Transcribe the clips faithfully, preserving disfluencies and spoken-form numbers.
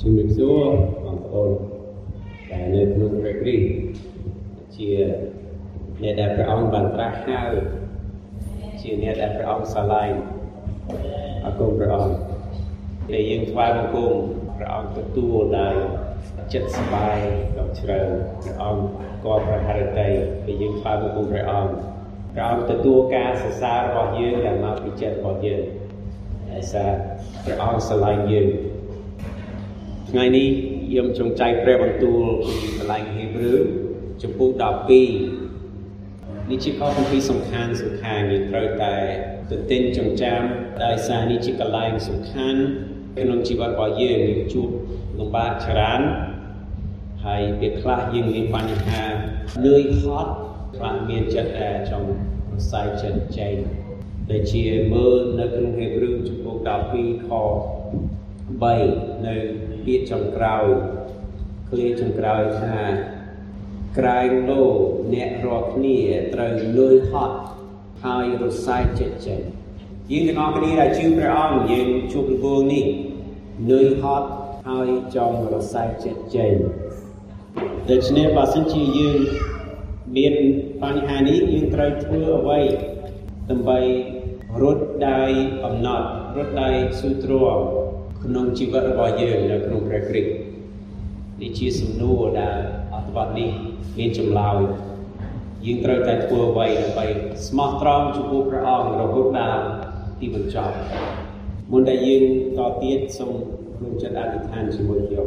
ជំរាបសួរបងប្អូនដែលនៅក្នុងព្រះគ្រីស្ទជាអ្នកដែលព្រះអង្គបានត្រាស់ហៅជាអ្នកដែលព្រះអង្គស្រឡាញ់អរគុណព្រះអង្គដែលយើងថ្វាយបង្គំព្រះអង្គទទួលដោយចិត្តសប្បាយដ៏ជ្រៅព្រះអង្គក៏ប្រហារតីដែលយើងថ្វាយបង្គំព្រះអង្គព្រះអង្គទទួលការសរសើររបស់យើងដែលមកពីចិត្តរបស់យើងហើយសារព្រះអង្គស្រឡាញ់យើងថ្ងៃនេះខ្ញុំចង់ចែកព្រះបន្ទូលពីកន្លែងហេព្រើរចំពោះដប់ពីរនេះជាខគម្ពីរសំខាន់សំខាន់យើងត្រូវតែទន្ទឹងចងចាំដោយសារនេះជាកន្លែងសំខាន់ក្នុងជីវិតរបស់យើងយើងជួបលំបាកច្រើនហើយពេលខ្លះយើងមានបញ្ហានឿយហត់ខ្លះមានចិត្តដែលចង់រសាយចិត្តចេញដែលជាមើលនៅក្នុងហេព្រើរចំពោះដប់ពីរខបីនៅពាក្យចុងក្រោយឃ្លាចុងក្រោយថាក្រែងលោអ្នករាល់គ្នាត្រូវលួយហត់ហើយរសាយចិត្តចេញយើងទាំងអស់គ្នាដែលជឿព្រះអង្គយើងជួបរង្វល់នេះលួយហត់ហើយចង់រសាយចិត្តចេញដូច្នេះបើសិនជាយើងមានបញ្ហានេះយើងត្រូវធ្វើអ្វីដើម្បីរត់ដោយអំណត់រត់ដោយស៊ូទ្រាំក្នុងជីវិតរបស់យើងនៅក្នុងព្រះគ្រីស្ទនេះជាសំណួរដែលអត្ថបទនេះមានចម្លើយយើងត្រូវតែធ្វើអ្វីដើម្បីស្មោះត្រង់ចំពោះព្រះអង្គរហូតដល់ទីបញ្ចប់មុនដែលយើងតទៀតសូមក្នុងចិត្តអធិដ្ឋានជាមួយខ្ញុំ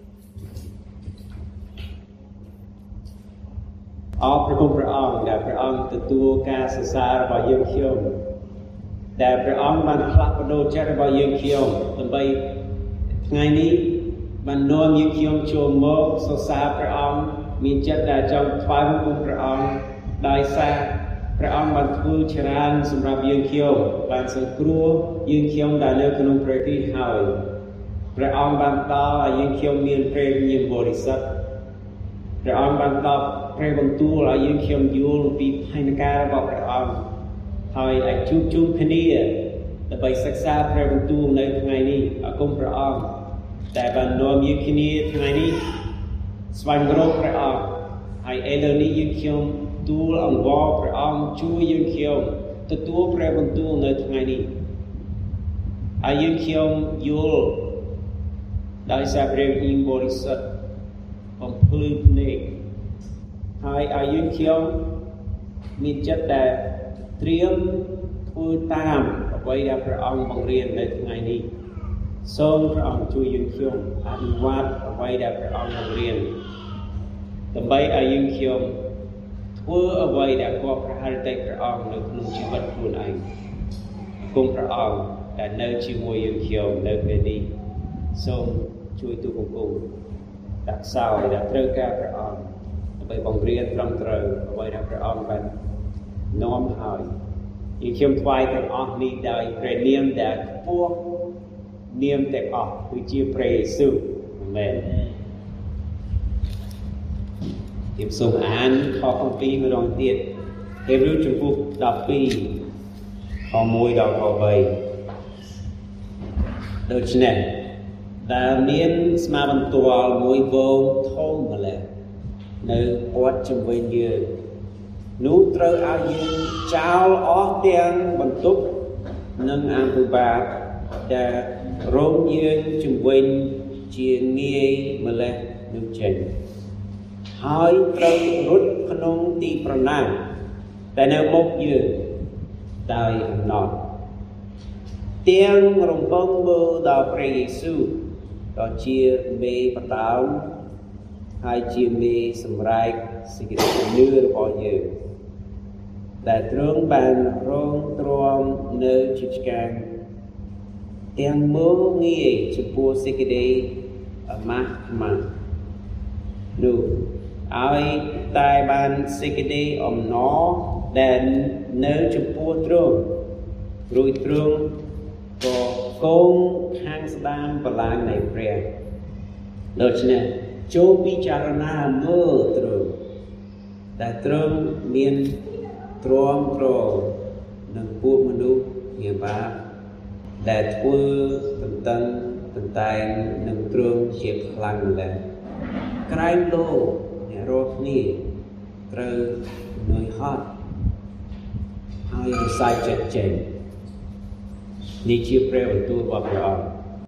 អរព្រគុណព្រះអង្គដែលព្រះអង្គទទួលការសរសើររបស់យើងខ្ញុំដែលព្រះអង្គបានផ្លាស់ប្ដូរចិត្តរបស់យើងខ្ញុំដើម្បីថ្ងៃនេះបាននាំយើងខ្ញុំចូលមកសរសើរព្រះអង្គមានចិត្តដែលចង់ថ្វាយបង្គំព្រះអង្គដោយសារព្រះអង្គបានធ្វើច្រើនសម្រាប់យើងខ្ញុំបានសង្គ្រោះយើងខ្ញុំដែលនៅក្នុងព្រះគ្រីស្ទហើយព្រះអង្គបានផ្ដល់ឲ្យយើងខ្ញុំមានព្រះវិញ្ញាណបរិសុទ្ធព្រះអង្គបានផ្ដល់ព្រះបន្ទូលឲ្យយើងខ្ញុំយល់ពីផែនការរបស់ព្រះអង្គហើយអាចជួបជុំគ្នាដើម្បីសិក្សាព្រះបន្ទូលនៅថ្ងៃនេះអរគុណព្រះអង្គដែលបាននាំយើងគ្នាថ្ងៃនេះស្វែងរកព្រះអង្គហើយឥឡូវនេះយើងខ្ញុំទូលអង្វរព្រះអង្គជួយយើងខ្ញុំទទួលព្រះបន្ទូលនៅថ្ងៃនេះហើយយើងខ្ញុំយល់ដោយសារព្រះវិញ្ញាណបរិសុទ្ធបំភ្លឺភ្នែកហើយឲ្យយើងខ្ញុំមានចិត្តដែលត្រៀមធ្វើតាមអ្វីដែលព្រះអង្គបង្រៀននៅថ្ងៃនេះសូមព្រះអង្គជួយយើងខ្ញុំអនុវត្តអ្វីដែលព្រះអង្គបង្រៀនដើម្បីឲ្យយើងខ្ញុំធ្វើអ្វីដែលគួរប្រហារតីព្រះអង្គនៅក្នុងជីវិតខ្លួនឯងគុំព្រះអង្គដែលនៅជាមួយយើងខ្ញុំនៅពេលនេះសូមជួយទូបង្គំដាក់សោយដែលត្រូវការព្រះអង្គដើម្បីបង្រៀនត្រឹមត្រូវអ្វីដែលព្រះអង្គបាននាំហើយយើងខ្ញុំថ្វាយទាំងអស់នេះដោយព្រះនាមដែលខ្ពស់នាមទាំងអស់គឺជាព្រះយេស៊ូវអាមែនខ្ញុំសូមអានខគម្ពីរម្ដងទៀតហេព្រើរចំពោះដប់ពីរខមួយដល់ខបីដូច្នេះដែលមានស្មាបន្ទាល់មួយវងធំម្ល៉េះនៅព័ទ្ធជុំវិញយើងនោះត្រូវឲ្យយើងចោលអស់ទាំងបន្ទុកនិងអភិបាលដែលរងយើងជំវិញជាងាយម្លេះនឹងចេញហើយត្រូវរត់ក្នុងទីប្រណាំងតែនៅមុខយើងដោយអំណត់ទាំងរំពឹងមើលដល់ព្រះយេស៊ូវដ៏ជាមេបដោមហើយជាមេសម្រែកសេចក្តីជំនឿរបស់យើងដែលទ្រង់បានរងទ្រាំនៅជាឆ្កាងទាំងមើលងាយចំពោះសេចក្តីអាម៉ាស់អាម៉ាស់នោះឲ្យតែបានសេចក្តីអំណរដែលនៅចំពោះទ្រង់រួចទ្រង់ក៏គង់ខាងស្ដាំបល្ល័ង្កនៃព្រះដូច្នេះចូលពិចារណាមើលទ្រង់តែទ្រង់មានទ្រាំទ្រនឹងពួកមនុស្សងាបាដែលធ្វើតន្ទឹងតតែនឹងទ្រង់ជាខ្លាំងម្ល៉េះក្រែងលោអ្នករាល់គ្នាត្រូវនឿយហត់ហើយរសាយចិត្តចេញនេះជាព្រះបន្ទូលរបស់ព្រះអង្គ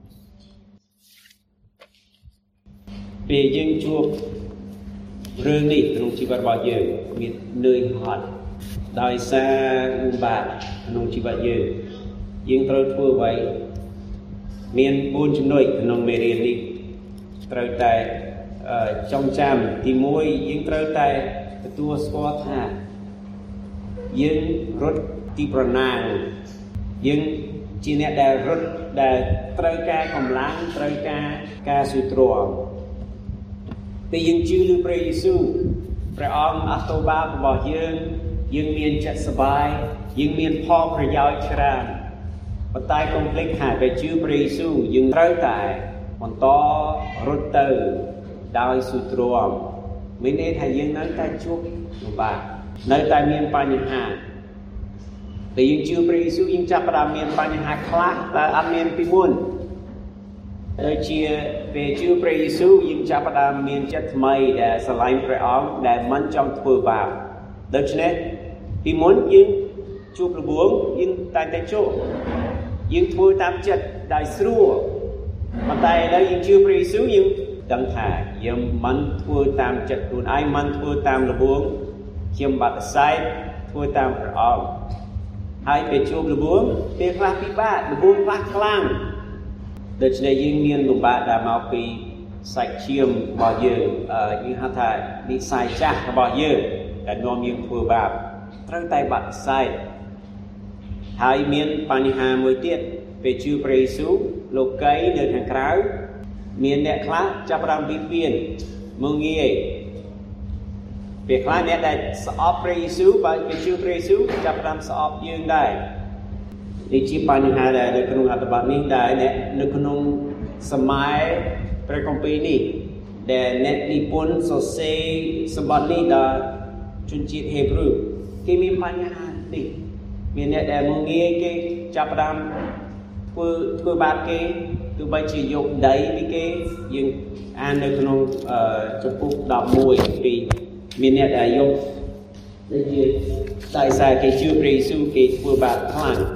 ពេលយើងជួបរឿងនេះក្នុងជីវិតរបស់យើងមាននឿយហត់ដោយសារលំបាកក្នុងជីវិតយើងយើងត្រូវធ្វើអ្វីមានបួនចំណុចក្នុងមេរៀននេះត្រូវតែចងចាំទីមួយយើងត្រូវតែទទួលស្គាល់ថាយើងរត់ទីប្រណាំងយើងជាអ្នកដែលរត់ដែលត្រូវការកម្លាំងត្រូវការការស៊ូទ្រាំពេលយើងជឿលើព្រះយេស៊ូវព្រះអង្គអស់ទោសបាបរបស់យើងយើងមានចិត្តសប្បាយយើងមានផលប្រយោជន៍ច្រើនប៉ុន្តែកុំភ្លេចថាពេលជឿព្រះយេស៊ូវយើងត្រូវតែបន្តរត់ទៅដោយស៊ូទ្រាំមានន័យថាយើងនៅតែជួបលំបាកនៅតែមានបញ្ហាពេលយើងជឿព្រះយេស៊ូវយើងចាប់ផ្ដើមមានបញ្ហាខ្លះដែលអត់មានពីមុនដូចជាពេលជឿព្រះយេស៊ូវយើងចាប់ផ្ដើមមានចិត្តថ្មីដែលស្រឡាញ់ព្រះអង្គដែលមិនចង់ធ្វើបាបដូច្នេះពីមុនយើងជួបរបួសយើងតែងតែជួបយើងធ្វើតាមចិត្តដោយស្រួលប៉ុន្តែឥឡូវយើងជឿព្រះយេស៊ូវយើងដឹងថាយើងមិនធ្វើតាមចិត្តខ្លួនឯងមិនធ្វើតាមរបួសខ្ញុំបដិសេធធ្វើតាមព្រះអង្គហើយពេលជួបរបួសពេលខ្លះពិបាករបួសខ្លះខ្លាំងដូច្នេះយើងមានលំបាកដែលមកពីសាច់ឈាមរបស់យើងយើងហៅថានិស្ស័យចាស់របស់យើងដែលនាំយើងធ្វើបាបត្រូវតែបដិសេធហើយមានបញ្ហាមួយទៀតពេលជឿព្រះយេស៊ូវលោកីនៅខាងក្រៅមានអ្នកខ្លះចាប់ផ្ដើមពីពៀនមើងងាយពេលខ្លះអ្នកដែលស្អប់ព្រះយេស៊ូវបើគេជឿព្រះយេស៊ូវចាប់ផ្ដើមស្អប់យើងដែរនេះជាបញ្ហាដែលនៅក្នុងអត្ថបទនេះដែរនៅក្នុងសម័យព្រះគម្ពីរនេះដែលអ្នកនិពន្ធសរសេរសម្បត្តិនេះដល់ជនជាតិហេប្រឺគេមានបញ្ហានេះមានអ្នកដែលមើងងាយគេចាប់ផ្ដើមធ្វើធ្វើបាបគេទោះបីជាយកដីពីគេយើងអាននៅក្នុងចំពុកដប់មួយពីមានអ្នកដែលយកដូចជាតែសារគេជឿព្រះយេស៊ូវគេធ្វើបាបខ្លាំង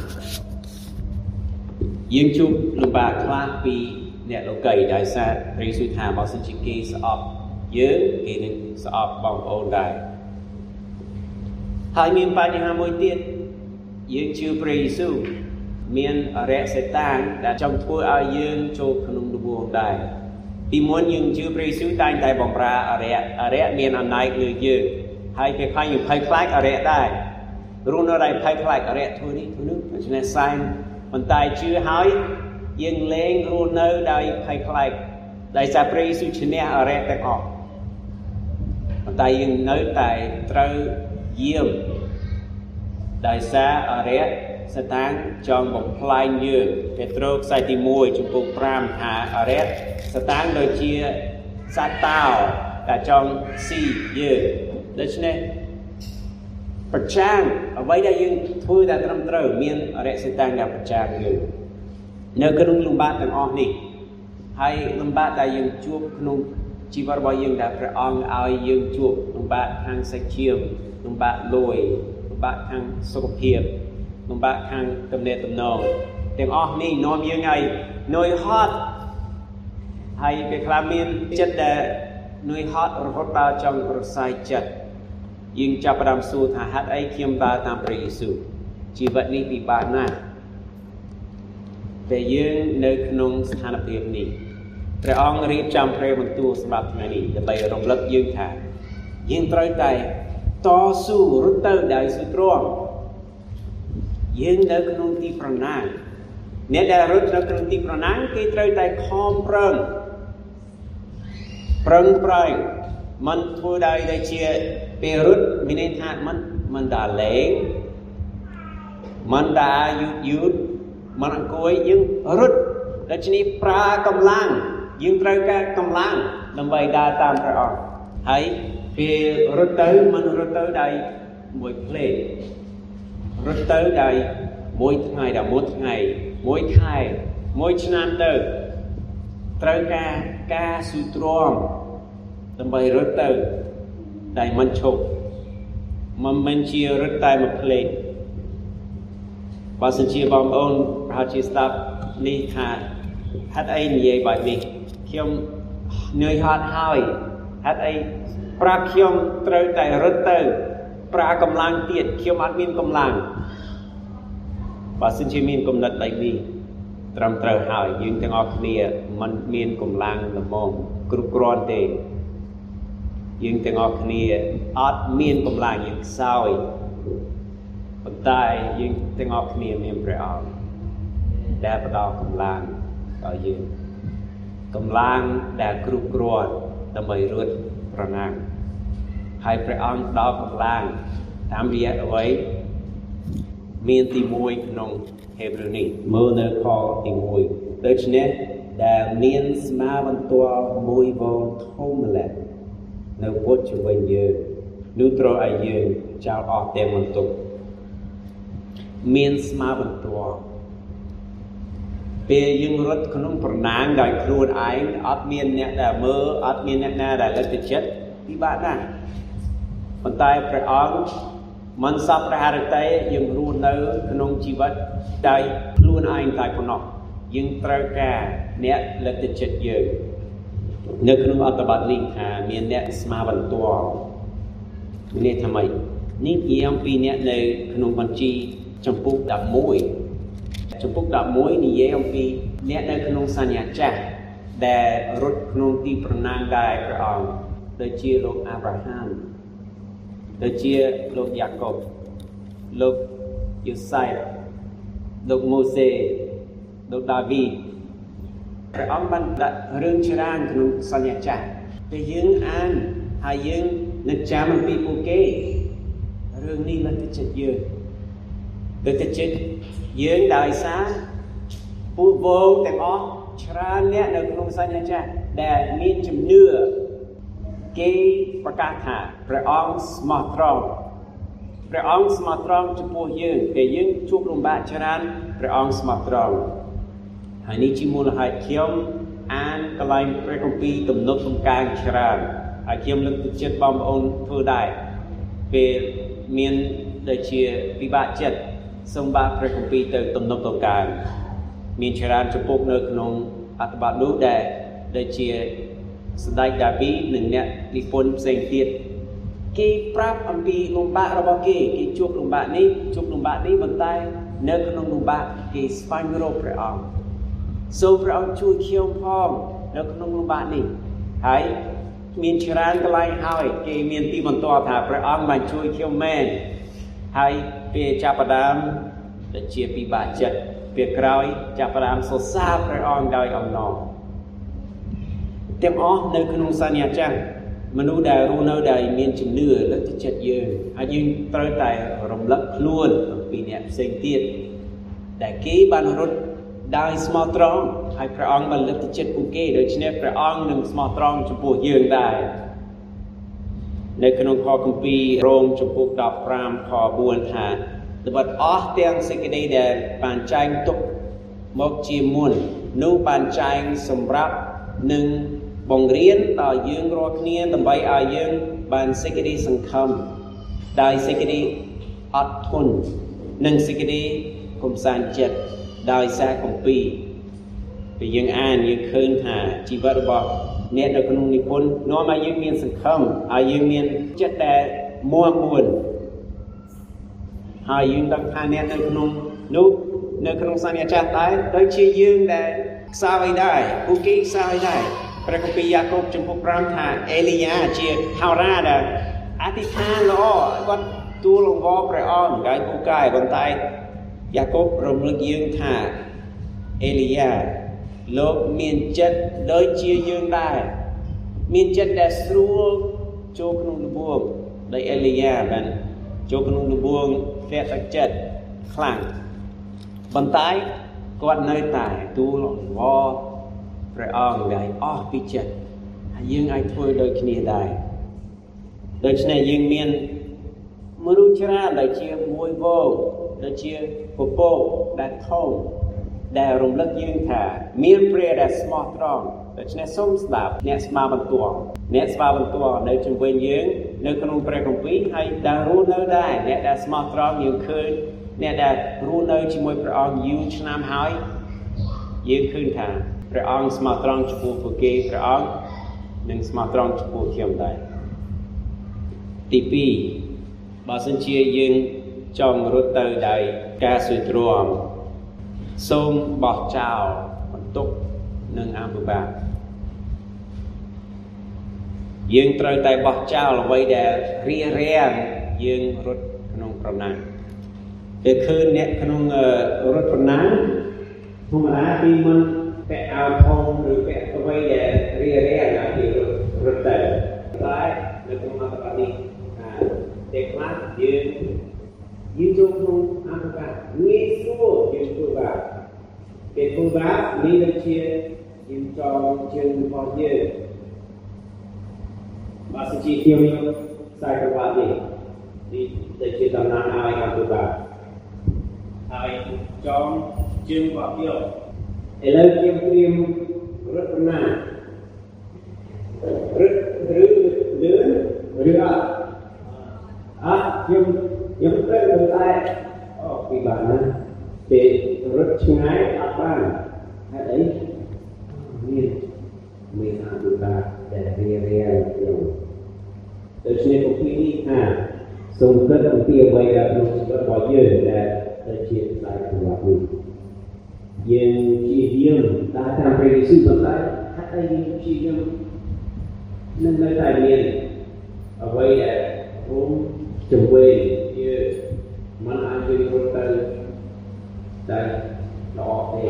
យើងជួបលំបាកខ្លះពីអ្នកលោកីដោយសារព្រះយេស៊ូវថាបើសិនជាគេស្អប់យើងគេនឹងស្អប់បងប្អូនដែរហើយមានបញ្ហាមួយទៀតយើងជឿព្រះយេស៊ូវមានអរិយសេតានដែលចង់ធ្វើឲ្យយើងចូលក្នុងរបួសដែរពីមុនយើងជឿព្រះយេស៊ូវតែងតែបំរើអរិយអរិយមានអំណាចលើយើងហើយពេលខ្លះយើងភ័យខ្លាចអរិយដែររស់នៅដោយភ័យខ្លាចអរិយធ្វើនេះធ្វើនោះដូច្នេះសែនប៉ុន្តែជឿហើយយើងលែងរស់នៅដោយភ័យខ្លាចដោយសារព្រះយេស៊ូវឈ្នះអរិយទាំងអស់ប៉ុន្តែយើងនៅតែត្រូវយាមដោយសារអរិយសតាំងចង់បំផ្លាញយើងពេត្រុសខ្សែទីមួយចំពុកប្រាំថាអរិយសតាំងដូចជាសត្វតោដែលចង់ស៊ីយើងដូច្នេះប្រចាំអ្វីដែលយើងធ្វើតែត្រឹមត្រូវមានអរិយសតាំងដែលប្រចាំយើងនៅក្នុងលំបាកទាំងអស់នេះហើយលំបាកដែលយើងជួបក្នុងជីវិតរបស់យើងដែលព្រះអង្គឲ្យយើងជួបលំបាកខាងសាច់ឈាមលំបាកលុយលំបាកខាងសុខភាពលំបាកខាងទំនាក់ទំនងទាំងអស់នេះនាំយើងឲ្យនឿយហត់ហើយពេលខ្លះមានចិត្តដែលនឿយហត់រហូតដល់ចង់រសាយចិត្តយើងចាប់ផ្ដើមសួរថាហេតុអីខ្ញុំដើរតាមព្រះយេស៊ូវជីវិតនេះពិបាកណាស់តែយើងនៅក្នុងស្ថានភាពនេះព្រះអង្គរៀបចំព្រះបន្ទូលសម្រាប់ថ្ងៃនេះដើម្បីរំលឹកយើងថាយើងត្រូវតែតស៊ូរត់ទៅដោយស៊ូទ្រាំយើងនៅក្នុងទីប្រណាំងអ្នកដែលរត់នៅក្នុងទីប្រណាំងគេត្រូវតែខំប្រឹងប្រឹងប្រែងមិនធ្វើដោយដែលជាពេលរត់មានន័យថាមិនមិនដើរលេងមិនដើរយឺតយឺតមិនអង្គុយយើងរត់ដូច្នេះប្រើកម្លាំងយើងត្រូវការកម្លាំងដើម្បីដើរតាមព្រះអង្គហើយពេលរត់ទៅមិនរត់ទៅដោយមួយភ្លេងរត់ទៅដោយមួយថ្ងៃដល់មួយថ្ងៃមួយខែមួយឆ្នាំទៅត្រូវការការស៊ូទ្រាំដើម្បីរត់ទៅតែមិនឈប់មិនមែនជារត់តែមួយផ្លេតបើសិនជាបងប្អូនប្រហែលជាស្ដាប់នេះថាហេតុអីនិយាយបែបនេះខ្ញុំនឿយហត់ហើយហេតុអីប្រាប់ខ្ញុំត្រូវតែរត់ទៅប្រើកម្លាំងទៀតខ្ញុំអត់មានកម្លាំងបើសិនជាមានគំនិតបែបនេះត្រឹមត្រូវហើយយើងទាំងអស់គ្នាមិនមានកម្លាំងល្មមគ្រប់គ្រាន់ទេយើងទាំងអស់គ្នាអត់មានកម្លាំងយើងខ្សោយប៉ុន្តែយើងទាំងអស់គ្នាមានព្រះអង្គដែលផ្ដល់កម្លាំងដល់យើងកម្លាំងដែលគ្រប់គ្រាន់ដើម្បីរត់ប្រណាំងហើយព្រះអង្គផ្ដល់កម្លាំងតាមរយៈអ្វីមានទីមួយក្នុងហេព្រើរនេះមើលនៅខទីមួយដូច្នេះដែលមានស្មាបន្ទាល់មួយវងធំម្ល៉េះនៅពុតជំវិញយើងនោះត្រូវឲ្យយើងចោលអស់តែបន្ទុកមានស្មាបន្ទាល់ពេលយើងរត់ក្នុងប្រណាំងដោយខ្លួនឯងអត់មានអ្នកដែលមើលអត់មានអ្នកណាដែលលើកទឹកចិត្តពិបាកណាស់ប៉ុន្តែព្រះអង្គមិនសពព្រះハរតីយើងរស់នៅក្នុងជីវិតដោយខ្លួនឯងតែប៉ុណ្ណោះយើងត្រូវការអ្នកលើកទឹកចិត្តយើងនៅក្នុងអត្ថបទនេះថាមានអ្នកស្មាបន្ទាល់នេះថាម៉េចនេះនិយាយអំពីអ្នកនៅក្នុងបញ្ជីចំពុកដប់មួយចំពុកដប់មួយនិយាយអំពីអ្នកនៅក្នុងសញ្ញាចាស់ដែលរត់ក្នុងទីប្រណាំងដែរព្រះអង្គដូចជាលោកអាប់រ៉ាហាំដូចជាលោកយ៉ាកុបលោកយូសែបលោកម៉ូសេលោកដាវីតព្រះអង្គបានដាក់រឿងច្រើនក្នុងសញ្ញាចាស់តែយើងអានហើយយើងនឹកចាំអំពីពួកគេរឿងនេះលើកទឹកចិត្តយើងលើកទឹកចិត្តយើងដោយសារពួកវងទាំងអស់ច្រើនអ្នកនៅក្នុងសញ្ញាចាស់ដែលមានជំនឿគេប្រកាសថាព្រះអង្គស្មោះត្រង់ព្រះអង្គស្មោះត្រង់ចំពោះយើងពេលយើងជួបលំបាកច្រើនព្រះអង្គស្មោះត្រង់ហើយនេះជាមូលហេតុខ្ញុំអានកន្លែងព្រះគម្ពីរទំនុកសំកាងច្រើនហើយខ្ញុំលើកទឹកចិត្តបងប្អូនធ្វើដែរពេលមានដូចជាពិបាកចិត្តសូមបាក់ព្រះគម្ពីរទៅទំនុកសំកាងមានច្រើនចំពុកនៅក្នុងអត្ថបទនោះដែលដូចជាស្ដេចដាវីតនិងអ្នកនិពន្ធផ្សេងទៀតគេប្រាប់អំពីលំបាករបស់គេគេជួបលំបាកនេះជួបលំបាកនេះប៉ុន្តែនៅក្នុងលំបាកគេស្វែងរកព្រះអង្គសូមព្រះអង្គជួយខ្ញុំផងនៅក្នុងលំបាកនេះហើយមានច្រើនកន្លែងហើយគេមានទីបន្ទាល់ថាព្រះអង្គបានជួយខ្ញុំមែនហើយពេលចាប់ផ្ដើមដែលជាពិបាកចិត្តពេលក្រោយចាប់ផ្ដើមសរសើរព្រះអង្គដោយអំណរទាំងអស់នៅក្នុងសញ្ញាចាស់មនុស្សដែលរស់នៅដែលមានជំនឿលើកទឹកចិត្តយើងហើយយើងត្រូវតែរំលឹកខ្លួនអំពីអ្នកផ្សេងទៀតដែលគេបានរត់ដោយស្មោះត្រង់ហើយព្រះអង្គបានលើកទឹកចិត្តពួកគេដូច្នេះព្រះអង្គនឹងស្មោះត្រង់ចំពោះយើងដែរនៅក្នុងខគម្ពីររ៉ូមចំពុកដប់ប្រាំខបួនថាត្បិតអស់ទាំងសេចក្តីដែលបានចែងទុកមកជាមុននោះបានចែងសម្រាប់នឹងបង្រៀនដល់យើងរាល់គ្នាដើម្បីឲ្យយើងបានសេចក្តីសង្ឃឹមដោយសេចក្តីអត់ធន់និងសេចក្តីកំសាន្តចិត្តដោយសារគម្ពីរពេលយើងអានយើងឃើញថាជីវិតរបស់អ្នកនៅក្នុងនិពន្ធនាំឲ្យយើងមានសង្ឃឹមឲ្យយើងមានចិត្តដែលមាំមួនហើយយើងដឹងថាអ្នកនៅក្នុងនោះនៅក្នុងសញ្ញាចាស់ដែរដូចជាយើងដែលខ្សោយដែរពួកគេខ្សោយដែរព្រះគម្ពីរយ៉ាកុបចំពុកប្រាំថាអេលីយ៉ាជាហោរាដែលអធិដ្ឋានល្អគាត់ទូលអង្វរព្រះអង្គហើយពូកែប៉ុន្តែយ៉ាកុបរំលឹកយើងថាអេលីយ៉ាលោកមានចិត្តដូចជាយើងដែរមានចិត្តដែលស្រួលចូលក្នុងលំបួងដោយអេលីយ៉ាបានចូលក្នុងលំបួងព្រះទឹកចិត្តខ្លាំងប៉ុន្តែគាត់នៅតែទូលអង្វរព្រះអង្គដែលអស់ពីចិត្តហើយយើងអាចធ្វើដូចគ្នាដែរដូច្នេះយើងមានមនុស្សច្រើនដែលជាមួយវងដែលជាពពកដែលធំដែលរំលឹកយើងថាមានព្រះដែលស្មោះត្រង់ដូច្នេះសូមស្ដាប់អ្នកស្មាបន្ទាល់អ្នកស្មាបន្ទាល់នៅជំវិញយើងនៅក្នុងព្រះគម្ពីរហើយដែលរស់នៅដែរអ្នកដែលស្មោះត្រង់យើងឃើញអ្នកដែលរស់នៅជាមួយព្រះអង្គយូរឆ្នាំហើយយើងឃើញថាព្រះអង្គស្មោះត្រង់ចំពោះពួកគេព្រះអង្គនឹងស្មោះត្រង់ចំពោះខ្ញុំដែរទីពីរបើសិនជាយើងចង់រត់ទៅដោយការស៊ូទ្រាំសូមបោះចោលបន្ទុកនិងអភិបាលយើងត្រូវតែបោះចោលអ្វីដែលរារាំងយើងរត់ក្នុងប្រណាំងពេលឃើញអ្នកក្នុងរត់ប្រណាំងធម្មតាពីមិនពាក់អាវផុងឬពាក់អ្វីដែលរារាំងឲ្យគេរត់ទៅតែនៅក្នុងអត្ថបទនេះថាតែខ្លះយើងយើងចូលក្នុងអភិបាលងាយស្រួលយើងធ្វើបាបពេលធ្វើបាបនេះដូចជាយើងចងជើងរបស់យើងបើសិនជាខ្ញុំយកខ្សែក្រវ៉ាត់នេះនេះដូចជាតំណាងឲ្យអភិបាលហើយចងជើងរបស់ខ្ញុំឥឡូវខ្ញុំត្រៀមរត់ប្រណាំងរត់ឬលឿនឬអត់អត់ខ្ញុំខ្ញុំត្រូវតែអូពីបានណាពេលរត់ឆ្ងាយអត់បានហេតុអីមានមានអនុបាលដែលរៀបរៀងខ្ញុំដូច្នេះគម្ពីរនេះថាសូមគិតអំពីអ្វីដែលក្នុងជីវិតរបស់យើងដែលទៅជាខ្សែក្រវ៉ាត់នេះយើងជាយើងតាមតាមព្រះយេស៊ូវបន្តែហេតុអីយើងជាយើងនឹងនៅតែមានអ្វីដែលរួមជំវិញយើងមិនអាចយើងរត់ទៅតែល្អទេ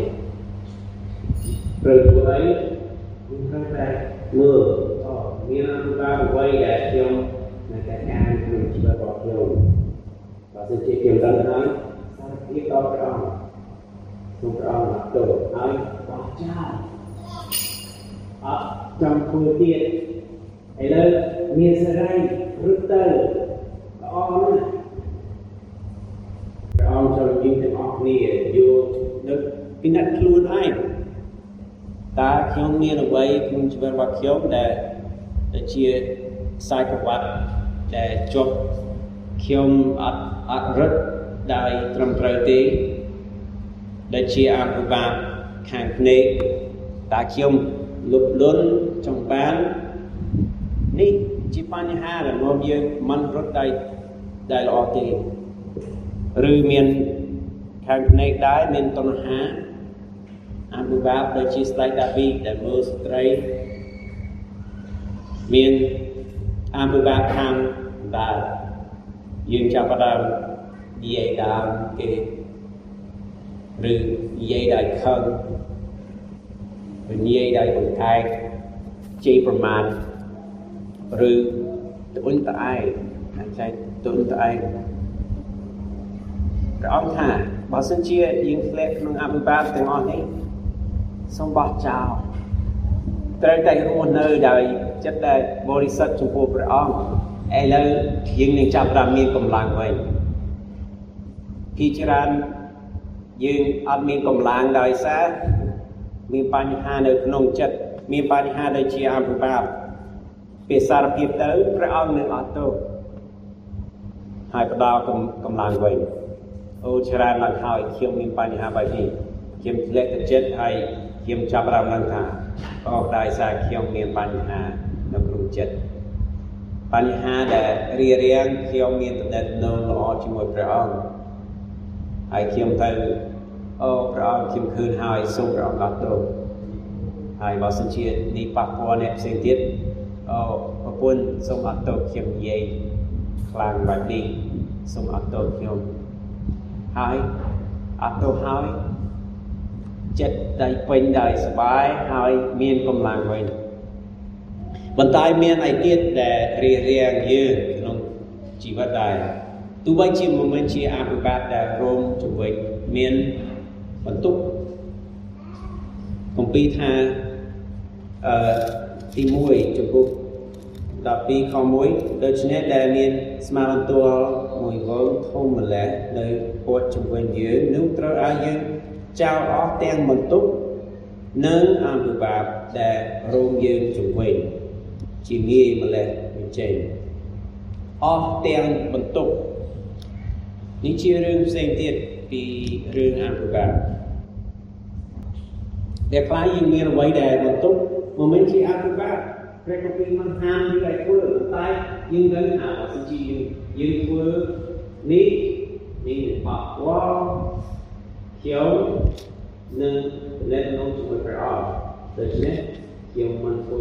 ត្រូវធ្វើអីយើងត្រូវតែមើលអូមានអនុបាលអ្វីដែលខ្ញុំនៅតែអានក្នុងជីវិតរបស់ខ្ញុំបើសិនជាខ្ញុំដឹងហើយសារភាពដល់ព្រះអង្គសូមព្រះអង្គអត់ទោសហើយបោះចោលអត់ចង់ធ្វើទៀតឥឡូវមានសេរីរត់ទៅល្អណាស់ព្រះអង្គចង់យើងទាំងអស់គ្នាយកនឹកពិនិត្យខ្លួនឯងតើខ្ញុំមានអ្វីក្នុងជីវិតរបស់ខ្ញុំដែលដែលជាខ្សែក្រវ៉ាត់ដែលជាប់ខ្ញុំអត់អត់រត់ដោយត្រឹមត្រូវទេដែលជាអភិបាលខាងភ្នែកតើខ្ញុំលុបលន់ចង់បាននេះជាបញ្ហាដែលនាំយើងមិនរត់ដោយដែលល្អទេឬមានខាងភ្នែកដែរមានតណ្ហាអភិបាលដូចជាស្ដេចដាវីតដែលមើលស្ត្រីមានអភិបាលខាងដើមយើងចាប់ផ្ដើមនិយាយដើមគេឬនិយាយដោយខឹងឬនិយាយដោយបង្ខែកជេរប្រមាថឬត្អូញត្អែអាចត្អូញត្អែព្រះអង្គថាបើសិនជាយើងធ្លាក់ក្នុងអភិបាលទាំងអស់នេះសូមបោះចោលត្រូវតែរស់នៅដោយចិត្តដែលបរិសុទ្ធចំពោះព្រះអង្គឥឡូវយើងនឹងចាប់ផ្ដើមមានកម្លាំងវិញពីច្រើនយើងអត់មានកម្លាំងដោយសារមានបញ្ហានៅក្នុងចិត្តមានបញ្ហាដូចជាអភិបាលពេលសារភាពទៅព្រះអង្គនឹងអត់ទោសហើយផ្ដល់កម្លាំងវិញអូច្រើនឡើងហើយខ្ញុំមានបញ្ហាបែបនេះខ្ញុំធ្លាក់ទឹកចិត្តហើយខ្ញុំចាប់ផ្ដើមនឹងថាអស់ដោយសារខ្ញុំមានបញ្ហានៅក្នុងចិត្តបញ្ហាដែលរារាំងខ្ញុំមានទំនាក់ទំនងល្អជាមួយព្រះអង្គហើយខ្ញុំទៅអូព្រះអង្គខ្ញុំឃើញហើយសូមព្រះអង្គអត់ទោសហើយបើសិនជានេះប៉ះពាល់អ្នកផ្សេងទៀតអូប្រពន្ធសូមអត់ទោសខ្ញុំនិយាយខ្លាំងបែបនេះសូមអត់ទោសខ្ញុំហើយអត់ទោសហើយចិត្តដែលពេញដោយសុបាយហើយមានកម្លាំងវិញបន្តែមានអីទៀតដែលរារាំងយើងក្នុងជីវិតដែរទោះបីជាមិនមែនជាអភិបាលដែលរងជំវិញមានបន្ទុកគម្ពីរថាអឺទីមួយចំពោះដប់ពីរខមួយដូច្នេះដែលមានស្មារតីមួយវងធំម្ល៉េះនៅពោះជំវិញយើងនឹងត្រូវឲ្យយើងចោលអស់ទាំងបន្ទុកនឹងអំពិបាកដែលរោមយើងជំវិញជាងាយម្លេះបញ្ចេញអស់ទាំងបន្ទុកនេះជារឿងផ្សេងទៀតពីរឿងអំពិបាកដែលខ្លះយើងមានអ្វីដែលបន្ទុកមិនមែនជាអំពិបាកព្រះគម្ពីរមិនហាមយើងឲ្យធ្វើតែយើងដឹងថាបើសិនជាយើងធ្វើនេះនេះបកវល់ខ្ញុំនឹងលែងនោះជាមួយព្រះអង្គដូច្នេះខ្ញុំមិនធ្វើ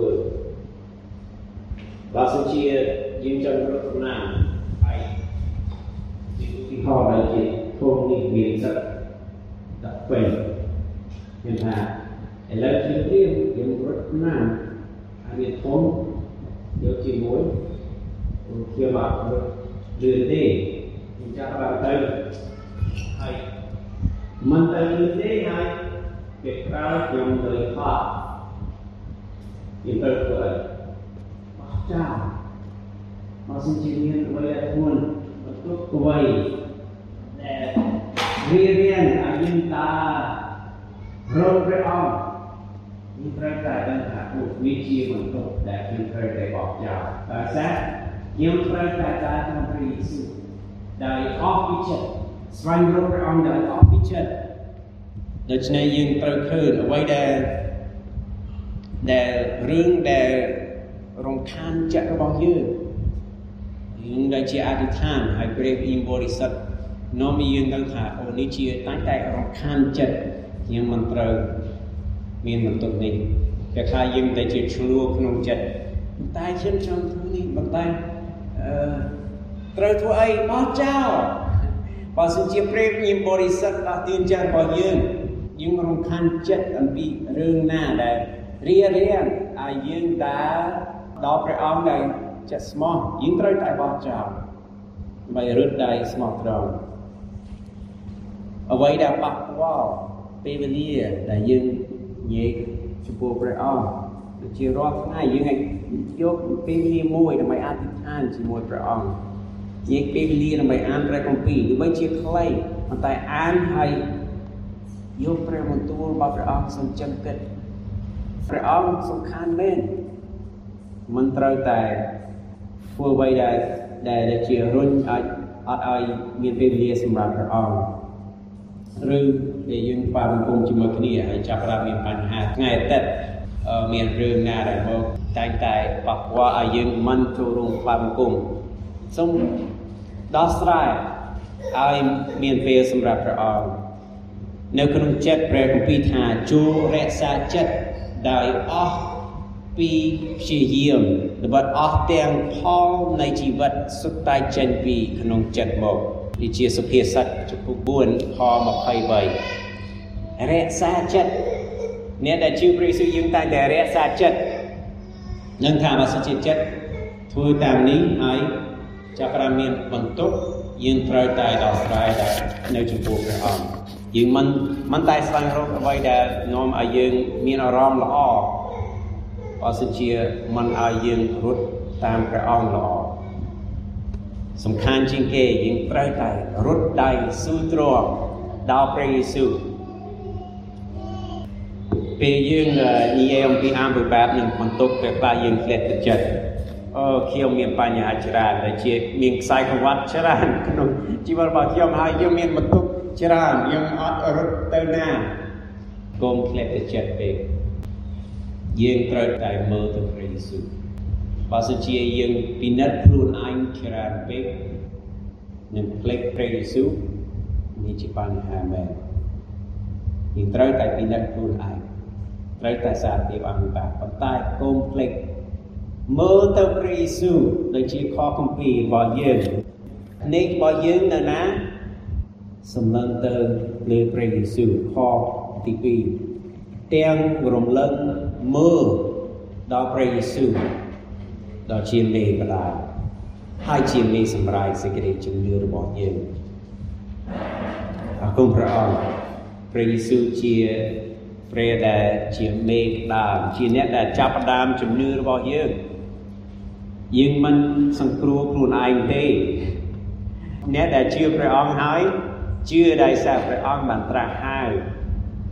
បើសិនជាយើងចង់រត់ដំណើរហើយទីទីហោដែលជាធំនេះមានសិទ្ធិដាក់ពេញខ្ញុំថាឥឡូវជាព្រៀងយើងរត់ដំណើរហើយមានធំយកជាមួយខ្ញុំអត់រត់លឿនទេខ្ញុំចាប់បានទៅហើយមិនទៅលឿនទេហើយពេលក្រោយខ្ញុំទៅខកខ្ញុំទៅធ្វើអស់ចោលមកសិនជាមានអ្វីដែលធ្ងន់បន្ទុកអ្វីដែលរៀនរៀនឲ្យយើងតារកព្រះអង្គនេះត្រូវតែដឹងថាពួកវាជាបន្ទុកដែលខ្ញុំត្រូវតែបោះចោលដោយសារខ្ញុំត្រូវតែតាមព្រះយេស៊ូវដោយអស់ពីចិត្តស្វែងរកព្រះអង្គដោយអស់ពីចិត្តដូច្នេះយើងត្រូវឃើញអ្វីដែលដែលរឿងដែលរំខានចិត្តរបស់យើងយើងដែលជាអធិដ្ឋានហើយព្រះវិញ្ញាណបរិសុទ្ធនាំឲ្យយើងដឹងថាអូនេះជាតែតែរំខានចិត្តយើងមិនត្រូវមានបន្ទុកនេះតែខ្លះយើងតែជាឆ្លោះក្នុងចិត្តតែខ្ញុំចង់ធ្វើនេះប៉ុន្តែអឺត្រូវធ្វើអីបោះចោលបើសិនជាព្រះវិញ្ញាណបរិសុទ្ធដល់ទានចិត្តរបស់យើងយើងរំខានចិត្តអំពីរឿងណាដែលរៀបរៀងឲ្យយើងដើរដល់ព្រះអង្គដែលចិត្តស្មោះយើងត្រូវតែបោះចោលដើម្បីរត់ដោយស្មោះត្រង់អ្វីដែលបាក់វល់ពេលវេលាដែលយើងនិយាយចំពោះព្រះអង្គដូចជារាល់ថ្ងៃយើងអាចយកពេលវេលាមួយដើម្បីអធិដ្ឋានជាមួយព្រះអង្គនិយាយពេលវេលាដើម្បីអានព្រះគម្ពីរទោះបីជាខ្លីប៉ុន្តែអានហើយយកព្រះបន្ទូលរបស់ព្រះអង្គសំចឹងគិតព្រះអង្គសំខាន់មែនមិនត្រូវតែធ្វើអ្វីដែលដែលជារុញឲ្យអត់ឲ្យមានពេលវេលាសម្រាប់ព្រះអង្គឬដែលយើងបានបង្គំជាមួយគ្នាហើយចាប់ផ្ដើមមានបញ្ហាថ្ងៃអាទិត្យមានរឿងណាដែលមកតែងតែបកវល់ឲ្យយើងមិនចូលរួមបានបង្គំសូមដោះស្រាយឲ្យមានពេលសម្រាប់ព្រះអង្គនៅក្នុងចិត្តព្រះគម្ពីរថាចូលរក្សាចិត្តដោយអស់ពីព្យាយាមដើម្បីអស់ទាំងផលនៃជីវិតសុទ្ធតែចេញពីក្នុងចិត្តមកនេះជាសុភាសិតចំពោះបួនខម្ភៃបីរក្សាចិត្តអ្នកដែលជឿព្រះយេស៊ូវយើងតែងតែរក្សាចិត្តនឹងថាបើសិនជាចិត្តធ្វើតាមនេះហើយចាប់ផ្ដើមមានបន្ទុកយើងត្រូវតែដោះស្រាយដែរនៅចំពោះព្រះអង្គយើងមិនមិនតែស្វែងរកអ្វីដែលនាំឲ្យយើងមានអារម្មណ៍ល្អបើសិនជាមិនឲ្យយើងរត់តាមព្រះអង្គល្អសំខាន់ជាងគេយើងត្រូវតែរត់ដោយស៊ូទ្រាំដល់ព្រះយេស៊ូវពេលយើងនិយាយអំពីអំពិបាកនឹងបន្ទុកពេលខ្លះយើងធ្លាក់ទឹកចិត្តអូខ្ញុំមានបញ្ហាច្រើនដែលជាមានខ្សែក្រវ៉ាត់ច្រើនក្នុងជីវិតរបស់ខ្ញុំហើយយើងមានបន្ទុកច្រើនយើងអត់រត់ទៅណាកុំធ្លាក់ទឹកចិត្តពេកយើងត្រូវតែមើលទៅព្រះយេស៊ូវបើសិនជាយើងពិនិត្យខ្លួនឯងច្រើនពេកនឹងភ្លេចព្រះយេស៊ូវនេះជាបញ្ហាមែនយើងត្រូវតែពិនិត្យខ្លួនឯងត្រូវតែសារភាពអំពិបាកប៉ុន្តែកុំភ្លេចមើលទៅព្រះយេស៊ូវដូចជាខគម្ពីររបស់យើងនេះរបស់យើងនៅណាសម្លឹងទៅលើព្រះយេស៊ូវខទីពីរទាំងរំលឹកមើលដល់ព្រះយេស៊ូវដល់ជាមេបដាហើយជាមេសម្រាប់សេចក្តីជំនឿរបស់យើងអរគុណព្រះអង្គព្រះយេស៊ូវជាព្រះដែលជាមេក្តារជាអ្នកដែលចាប់ផ្ដើមជំនឿរបស់យើងយើងមិនសង្គ្រោះខ្លួនឯងទេអ្នកដែលជឿព្រះអង្គហើយជឿដោយសារព្រះអង្គបានត្រាស់ហៅ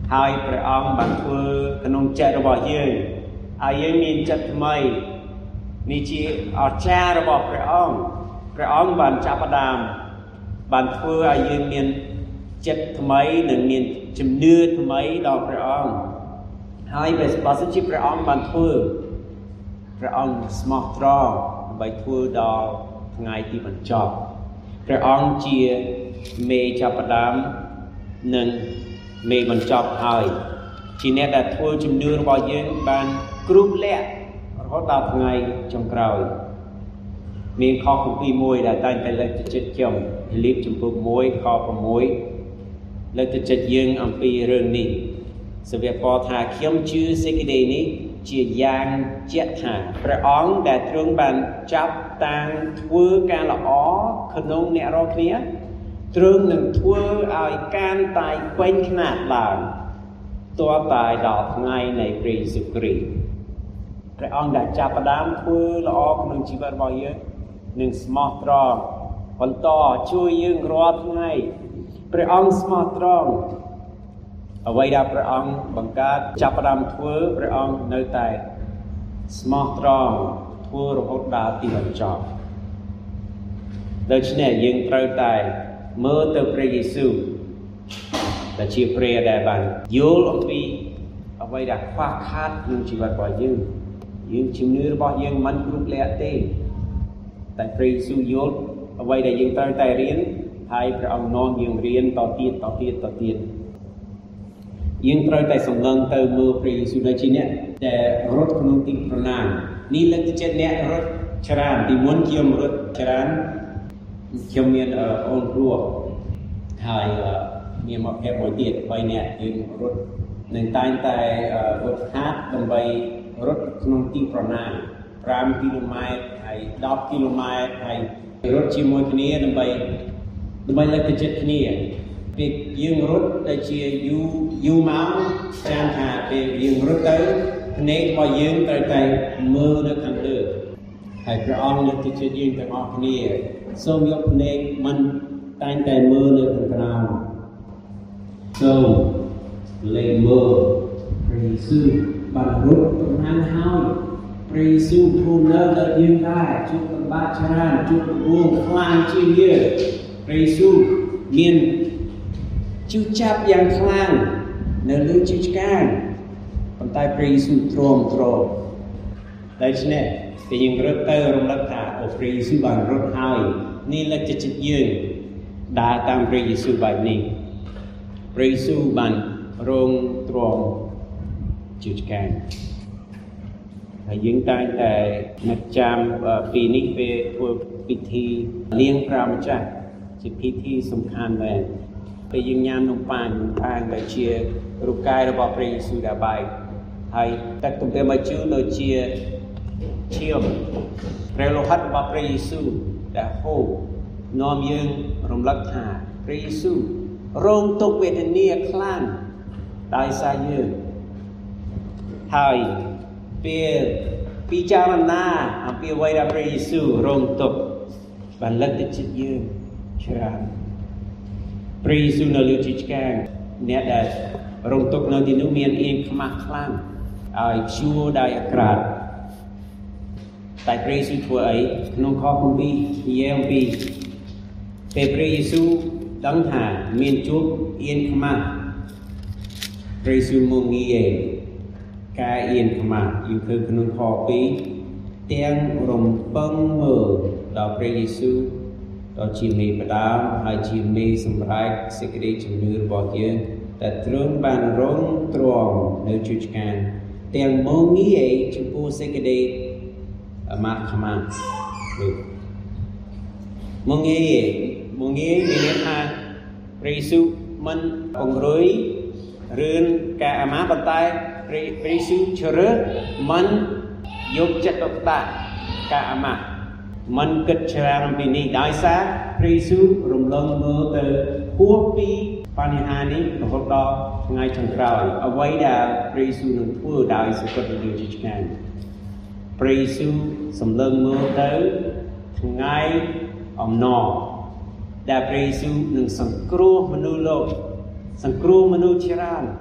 ហើយព្រះអង្គបានធ្វើក្នុងចិត្តរបស់យើងឲ្យយើងមានចិត្តថ្មីនេះជាអស្ចារ្យរបស់ព្រះអង្គព្រះអង្គបានចាប់ផ្ដើមបានធ្វើឲ្យយើងមានចិត្តថ្មីនិងមានជំនឿថ្មីដល់ព្រះអង្គហើយបើសិនជាព្រះអង្គបានធ្វើព្រះអង្គស្មោះត្រង់ដើម្បីធ្វើដល់ថ្ងៃទីបញ្ចប់ព្រះអង្គជាមេចាប់ផ្ដើមនិងមេបញ្ចប់ហើយជាអ្នកដែលធ្វើជំនឿរបស់យើងបានគ្រប់លក្ខរហូតដល់ថ្ងៃចុងក្រោយមានខគម្ពីរមួយដែលតែងតែលើកទឹកចិត្តខ្ញុំហេលីបជំពូកមួយខ6លើកទឹកចិត្តយើងអំពីរឿងនេះសាវកពោលថាខ្ញុំជឿសេចក្តីនេះជាយ៉ាងជាក់ថាព្រះអង្គដែលទ្រង់បានចាប់តាំងធ្វើការល្អក្នុងអ្នករាល់គ្នាទ្រង់នឹងធ្វើឲ្យកាន់តែពេញខ្នាតឡើងតរតែដល់ថ្ងៃនៃព្រះយេស៊ូវគ្រីស្ទព្រះអង្គដែលចាប់ផ្ដើមធ្វើល្អក្នុងជីវិតរបស់យើងនឹងស្មោះត្រង់បន្តជួយយើងរាល់ថ្ងៃព្រះអង្គស្មោះត្រង់អ្វីដែលព្រះអង្គបង្កើតចាប់ផ្ដើមធ្វើព្រះអង្គនៅតែស្មោះត្រង់ធ្វើរហូតដល់ទីបញ្ចប់ដូច្នេះយើងត្រូវតែមើលទៅព្រះយេស៊ូវដែលជាព្រះដែលបានយល់អំពីអ្វីដែលខ្វះខាតក្នុងជីវិតរបស់យើងយើងជំនឿរបស់យើងមិនគ្រប់លក្ខទេតែព្រះយេស៊ូវយល់អ្វីដែលយើងត្រូវតែរៀនហើយព្រះអង្គនាំយើងរៀនតទៀតតទៀតតទៀតយើងត្រូវតែសម្លឹងទៅមើលព្រះយេស៊ូវដែលជាអ្នកដែលរត់ក្នុងទីប្រណាំងនេះលើកទឹកចិត្តអ្នករត់ច្រើនពីមុនខ្ញុំរត់ច្រើនខ្ញុំមានអូនព្រោះហើយមានមកភេទមួយទៀតបីនាក់យើងរត់នឹងតែងតែរត់ហាត់ដើម្បីរត់ក្នុងទីប្រណាំង5គីឡូម៉ែត្រហើយ10គីឡូម៉ែត្រហើយរត់ជាមួយគ្នាដើម្បីដើម្បីលើកទឹកចិត្តគ្នាពេលយើងរត់ទៅជាយូរយូរមកតាមថាពេលយើងរត់ទៅភ្នែករបស់យើងត្រូវតែមើលនៅខាងលើហើយព្រះអង្គលើកទឹកចិត្តយើងទាំងអស់គ្នាសូមយកភ្នែកមិនតែងតែមើលនៅខាងក្រោមសូមលេងមើលព្រះយេស៊ូវបានរត់ទៅណាហើយព្រះយេស៊ូវធ្វើនៅដល់យើងដែរជួបលំបាកច្រើនជួបរបួសខ្លាំងជាងយើងព្រះយេស៊ូវមានជឿចាប់យ៉ាងខ្លាំងនៅលើជើងឆ្កាងប៉ុន្តែព្រះយេស៊ូវទ្រាំទ្រដូច្នេះពេលយើងរត់ទៅរំលឹកថាអូព្រះយេស៊ូវបានរត់ហើយនេះលើកទឹកចិត្តយើងដើរតាមព្រះយេស៊ូវបែបនេះព្រះយេស៊ូវបានរងទ្រាំជឿឆ្កាងហើយយើងតែងតែនឹកចាំពីនេះពេលធ្វើពិធីលៀងព្រះម្ចាស់ជាពិធីសំខាន់មែនពេលយើងញ៉ាំនំប៉័ងនំប៉័ងដែលជារូបកាយរបស់ព្រះយេស៊ូវដែលបែកហើយទឹកទំពាំងបាយជូរដូចជាឈាមព្រះលោហិតរបស់ព្រះយេស៊ូវដែលហូបនាំយើងរំលឹកថាព្រះយេស៊ូវរងទុក្ខវេទនាខ្លាំងដោយសារយើងហើយពេលពិចារណាអំពីអ្វីដែលព្រះយេស៊ូវរងទុក្ខបានលើកទឹកចិត្តយើងច្រើនព្រះយេស៊ូវនៅលើជើងឆ្កាងអ្នកដែលរងទុក្ខនៅទីនោះមានអៀនខ្មាស់ខ្លាំងឲ្យជួដោយអាក្រាតតែព្រះយេស៊ូវធ្វើអីក្នុងខគម្ពីរនិយាយអំពីពេលព្រះយេស៊ូវដឹងថាមានជួបអៀនខ្មាស់ព្រះយេស៊ូវមកងាយការអៀនខ្មាស់យើងឃើញក្នុងខពីរទាំងរំពឹងមើលដល់ព្រះយេស៊ូវដ៏ជាមេផ្ដាំហើយជាមេសម្រេចសេចក្តីជំនឿរបស់យើងដែលទ្រង់បានរងទ្រាំនៅជើងឆ្កាងទាំងមកងាយចំពោះសេចក្តីអាម៉ាស់ខ្មាស់នេះមកងាយមកងាយមានន័យថាព្រះយេស៊ូវមិនពង្រួយរឿងការអាម៉ាស់ប៉ុន្តែព្រះយេស៊ូវជ្រើសមិនយកចិត្តទុកដាក់ការអាម៉ាស់មិនគិតច្រើនអំពីនេះដោយសារព្រះយេស៊ូវរំលងមើលទៅហួសពីបញ្ហានេះរហូតដល់ថ្ងៃចុងក្រោយអ្វីដែលព្រះយេស៊ូវនឹងធ្វើដោយសក្តិភាពជាឆ្ងាយព្រះយេស៊ូវសម្លឹងមើលទៅថ្ងៃអំណរដែលព្រះយេស៊ូវនឹងសង្គ្រោះមនុស្សលោកសង្គ្រោះមនុស្សច្រើន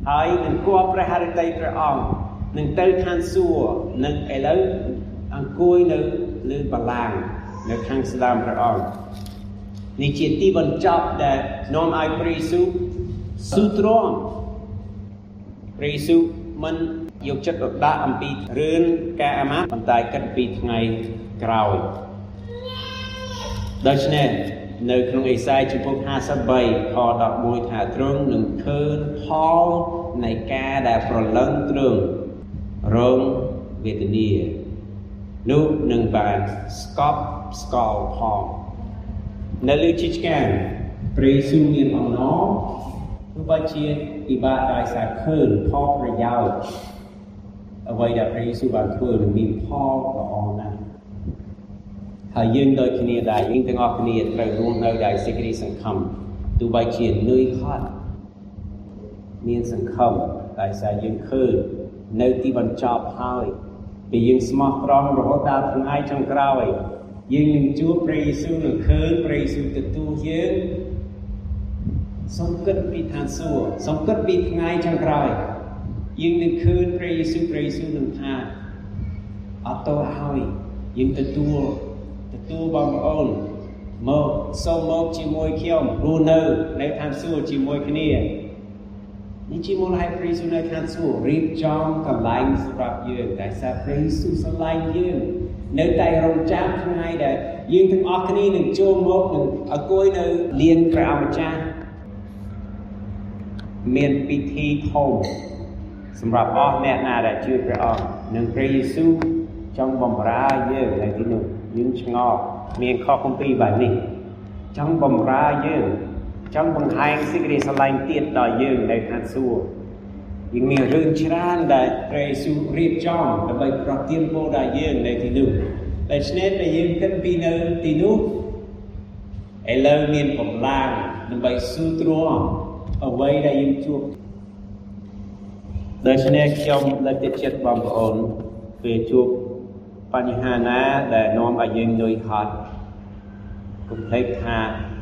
ហើយនឹងគប់ព្រះハរតីព្រះអង្គនឹងទៅឋានសួគ៌នឹងឥឡូវអង្គុយនៅលើបល្ល័ង្កនៅខាងស្ដាំព្រះអង្គនេះជាទីបញ្ចប់ដែលនាំឲ្យព្រះយេស៊ូវស៊ូទ្រាំព្រះយេស៊ូវមិនយកចិត្តទុកដាក់អំពីរឿងការអាម៉ាស់ប៉ុន្តែគិតពីថ្ងៃក្រោយដូច្នេះនៅក្នុងអេសាយជំពូកห้าสิบสามខដប់មួយថាទ្រង់នឹងឃើញផលនៃការដែលប្រលឹងទ្រង់រងវេទនានោះនឹងបានស្កប់ស្កល់ផងនៅលើជិឆ្កាងព្រះយេស៊ូវមានអំណរទោះបីជាពិបាកដោយសារឃើញផលប្រយោជន៍អ្វីដែលព្រះយេស៊ូវបានធ្វើនឹងមានផលល្អណាស់ហើយយើងដូចគ្នាដែរយើងទាំងអស់គ្នាត្រូវរស់នៅដោយសេចក្តីសង្ឃឹមទោះបីជានឿយហត់មានសង្ឃឹមដោយសារយើងឃើញនៅទីបញ្ចប់ហើយពេលយើងស្មោះត្រង់រហូតដល់ថ្ងៃចុងក្រោយយើងនឹងជួបព្រះយេស៊ូវនឹងឃើញព្រះយេស៊ូវទទួលយើងសូមគិតពីឋានសួគ៌សូមគិតពីថ្ងៃចុងក្រោយយើងនឹងឃើញព្រះយេស៊ូវព្រះយេស៊ូវនឹងថាអត់ទោសហើយយើងទទួលទទួលបងប្អូនមកសូមមកជាមួយខ្ញុំរស់នៅនៅឋានសួគ៌ជាមួយគ្នានេះជាមូលហេតុព្រះយេស៊ូវនៅឋានសួគ៌រៀបចំកន្លែងសម្រាប់យើងតែសារព្រះយេស៊ូវស្រឡាញ់យើងនៅតែរងចាំថ្ងៃដែលយើងទាំងអស់គ្នានឹងចូលមកនឹងអង្គុយនៅលានព្រះអម្ចាស់មានពិធីធំសម្រាប់អស់អ្នកណាដែលជឿព្រះអង្គនិងព្រះយេស៊ូវចង់បម្រើយើងនៅទីនោះយើងឆ្ងល់មានខុសគម្ពីរបែបនេះចង់បម្រើយើងចង់បង្ហាញសេចក្តីស្រឡាញ់ទៀតដល់យើងនៅឋានសួគ៌យើងមានរឿងច្រើនដែលព្រះយេស៊ូវរៀបចំដើម្បីប្រទានពរដល់យើងនៅទីនោះដូច្នេះតែយើងគិតពីនៅទីនោះឥឡូវមានកម្លាំងដើម្បីស៊ូទ្រាំអ្វីដែលយើងជួបដូច្នេះខ្ញុំលើកទឹកចិត្តបងប្អូនពេលជួបបញ្ហាណាដែលនាំឲ្យយើងនឿយហត់កុំភ្លេចថា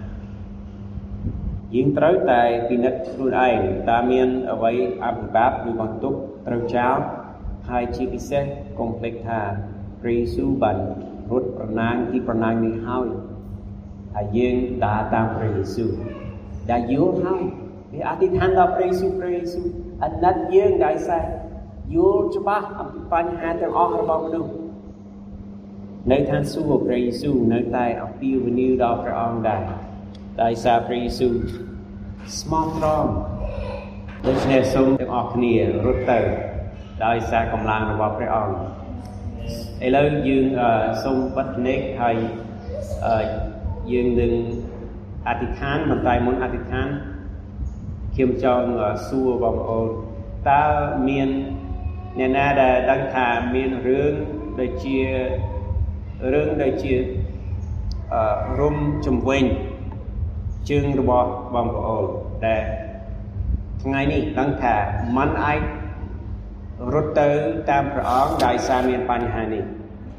យើងត្រូវតែពិនិត្យខ្លួនឯងតើមានអ្វីអភិបាបឬបន្ទុកត្រូវចោលហើយជាពិសេសកុំភ្លេចថាព្រះយេស៊ូវបានរត់ប្រណាំងទីប្រណាំងនេះហើយហើយយើងដើរតាមព្រះយេស៊ូវដែលយល់ហើយវាអធិដ្ឋានដល់ព្រះយេស៊ូវព្រះយេស៊ូវអាណិតយើងដោយសារយល់ច្បាស់អំពីបញ្ហាទាំងអស់របស់មនុស្សនៅឋានសួគ៌ព្រះយេស៊ូវនៅតែអំពាវនាវដល់ព្រះអង្គដែរដោយសារព្រះយេស៊ូវស្មោះត្រង់ដូច្នេះសូមទាំងអស់គ្នារត់ទៅដោយសារកម្លាំងរបស់ព្រះអង្គឥឡូវយើងសូមបិទភ្នែកហើយយើងនឹងអធិដ្ឋានបន្តែមុនអធិដ្ឋានខ្ញុំចង់សួរបងប្អូនតើមានអ្នកណាដែលដឹងថាមានរឿងដូចជារឿងដូចជាអឺរុំជំវិញជើងរបស់បងប្អូនដែលថ្ងៃនេះដឹងថាมันអាចរត់ទៅតាមព្រះអង្គដោយសារមានបញ្ហានេះ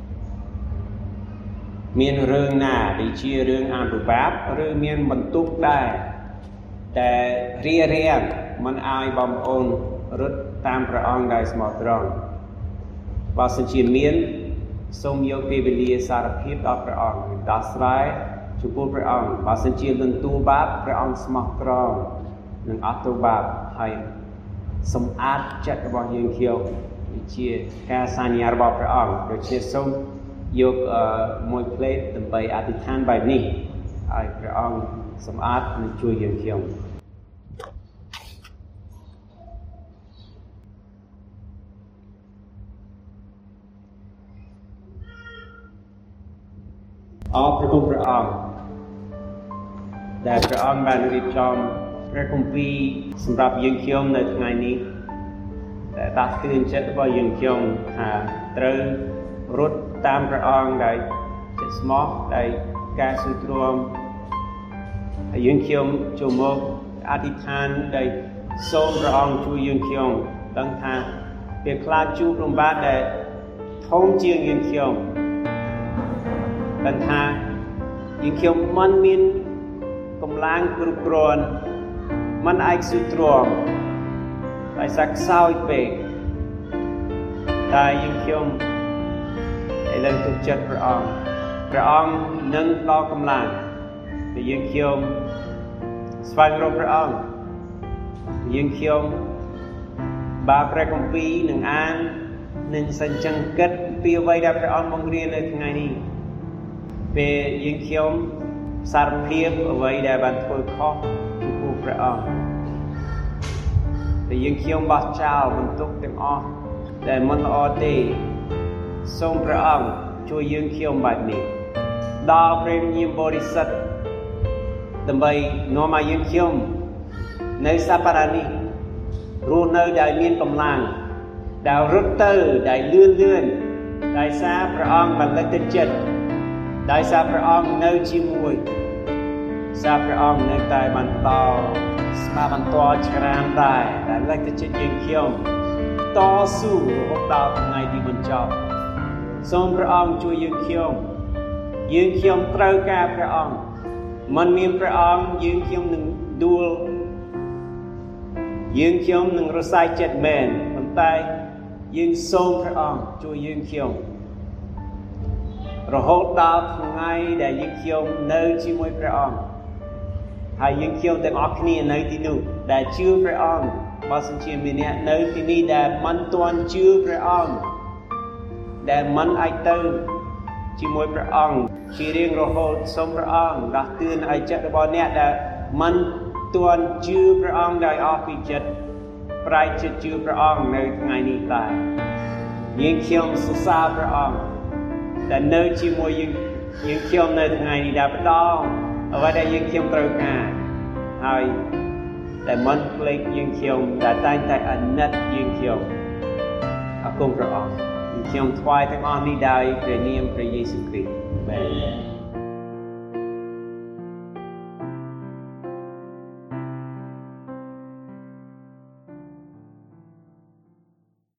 មានរឿងណាដែលជារឿងអភិបាបឬមានបន្ទុកដែរតែរារាំងมันឲ្យបងប្អូនរត់តាមព្រះអង្គដោយស្មោះត្រង់បើសិនជាមានសូមយកពេលវេលាសារភាពដល់ព្រះអង្គដោះស្រាយចំពោះព្រះអង្គបើសិនជាលន់ទូលបាបព្រះអង្គស្មោះត្រង់នឹងអត់ទូលបាបហើយសម្អាតចិត្តរបស់យើងខ្ញុំវាជាការសញ្ញារបស់ព្រះអង្គដូច្នេះសូមយកមួយផ្លេតដើម្បីអធិដ្ឋានបែបនេះឲ្យព្រះអង្គសម្អាតនិងជួយយើងខ្ញុំអរព្រគុណព្រះអង្គដែលព្រះអង្គបានរៀបចំព្រះគម្ពីរសម្រាប់យើងខ្ញុំនៅថ្ងៃនេះដែលដាស់តឿនចិត្តរបស់យើងខ្ញុំថាត្រូវរត់តាមព្រះអង្គដោយចិត្តស្មោះដោយការស៊ូទ្រាំហើយយើងខ្ញុំចូលមកអធិដ្ឋានដោយសូមព្រះអង្គជួយយើងខ្ញុំដឹងថាពេលខ្លះជួបលំបាកដែលធំជាងយើងខ្ញុំដឹងថាយើងខ្ញុំមិនមានកម្លាំងគ្រប់គ្រាន់មិនអាចស៊ូទ្រាំដោយសារខ្សោយពេកតែយើងខ្ញុំឥឡូវទុកចិត្តព្រះអង្គព្រះអង្គនឹងដល់កម្លាំងដែលយើងខ្ញុំស្វែងរកព្រះអង្គយើងខ្ញុំបើព្រះគម្ពីរនឹងអាននឹងសញ្ជឹងគិតពីអ្វីដែលព្រះអង្គបង្រៀននៅថ្ងៃនេះពេលយើងខ្ញុំសារភាពអ្វីដែលបានធ្វើខុសចំពោះព្រះអង្គដែលយើងខ្ញុំបោះចោលបន្ទុកទាំងអស់ដែលមិនល្អទេសូមព្រះអង្គជួយយើងខ្ញុំបែបនេះដល់ព្រះវិញ្ញាណបរិសុទ្ធដើម្បីនាំឲ្យយើងខ្ញុំនៅសប្តាហ៍នេះរស់នៅដោយមានកម្លាំងដែលរត់ទៅដែលលឿនលឿនដោយសារព្រះអង្គបានលើកទឹកចិត្តដោយសារព្រះអង្គនៅជាមួយសារព្រះអង្គនៅតែបន្តស្មាបន្តច្រានដែរដែលលើកទឹកចិត្តយើងខ្ញុំតស៊ូរហូតដល់ថ្ងៃទីបញ្ចប់សូមព្រះអង្គជួយយើងខ្ញុំយើងខ្ញុំត្រូវការព្រះអង្គមិនមានព្រះអង្គយើងខ្ញុំនឹងដួលយើងខ្ញុំនឹងរសាយចិត្តមែនប៉ុន្តែយើងសូមព្រះអង្គជួយយើងខ្ញុំរហូតដល់ថ្ងៃដែលយើងខ្ញុំនៅជាមួយព្រះអង្គហើយយើងខ្ញុំទាំងអស់គ្នានៅទីនោះដែលជឿព្រះអង្គបើសិនជាមានអ្នកនៅទីនេះដែលមិនទាន់ជឿព្រះអង្គដែលមិនអាចទៅជាមួយព្រះអង្គជារៀងរហូតសូមព្រះអង្គដាស់តឿនឲ្យចិត្តរបស់អ្នកដែលមិនទាន់ជឿព្រះអង្គដោយអស់ពីចិត្តប្រែកចិត្តជឿព្រះអង្គនៅថ្ងៃនេះតែយើងខ្ញុំសរសើរព្រះអង្គដែលនៅជាមួយយើងយើងខ្ញុំនៅថ្ងៃនេះដែលផ្ដល់អ្វីដែលយើងខ្ញុំត្រូវការហើយតែមិនភ្លេចយើងខ្ញុំដែលតែងតែអាណិតយើងខ្ញុំអរគុណព្រះអង្គខ្ញុំថ្វាយទាំងអស់នេះដោយព្រះនាមព្រះយេស៊ូវគ្រីស្ទ